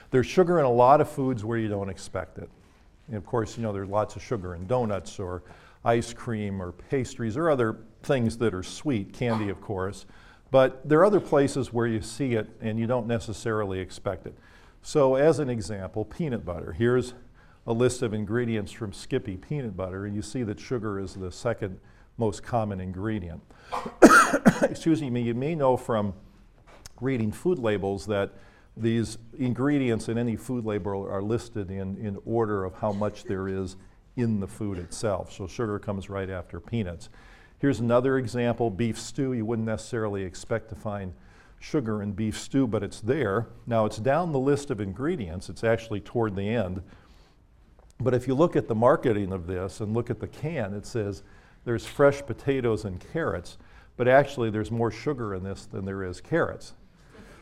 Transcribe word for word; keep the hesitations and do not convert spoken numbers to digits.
There's sugar in a lot of foods where you don't expect it. And of course, you know, there's lots of sugar in donuts or ice cream or pastries or other things that are sweet, candy of course. But there are other places where you see it and you don't necessarily expect it. So as an example, peanut butter. Here's a list of ingredients from Skippy peanut butter, and you see that sugar is the second most common ingredient. Excuse me, you may know from reading food labels that these ingredients in any food label are listed in, in order of how much there is in the food itself. So sugar comes right after peanuts. Here's another example, beef stew. You wouldn't necessarily expect to find sugar in beef stew, but it's there. Now it's down the list of ingredients. It's actually toward the end. But if you look at the marketing of this and look at the can, it says there's fresh potatoes and carrots, but actually there's more sugar in this than there is carrots.